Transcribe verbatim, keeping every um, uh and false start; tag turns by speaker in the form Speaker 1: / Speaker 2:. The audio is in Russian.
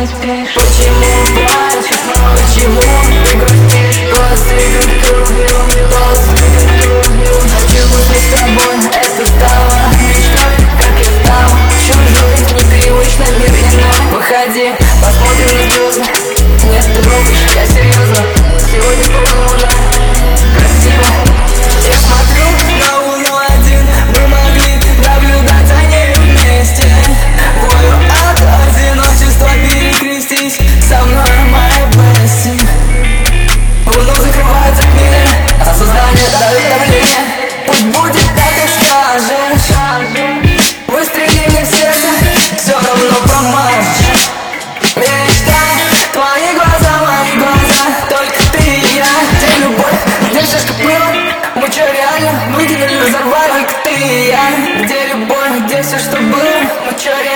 Speaker 1: не спишь? Почему плачешь? Почему ты грустишь? Голос двигатель, голос двигатель. Хочу быть с тобой, это стало мечтой. Как я стал чужой, непривычно, мир иной. Выходи, посмотрим на звезды. Нет, ты брогаешь, я серьезно. Сегодня полнолуние, красиво. Я смотрю на луну один. Мы могли наблюдать за ней вместе. Болью от одиночества перекрестись со мной, моя Бесси. Луну закрывает затмение, а сознание давит давление. Пусть будет так, как скажешь. Выстрели мне в сердце, все равно промажешь. Мечта, твои глаза, мои глаза, только ты и я. Где любовь, где все, что было? Мы че реально выкинули, взорвали, только ты и я. Где любовь, где все, что было? Мы че реально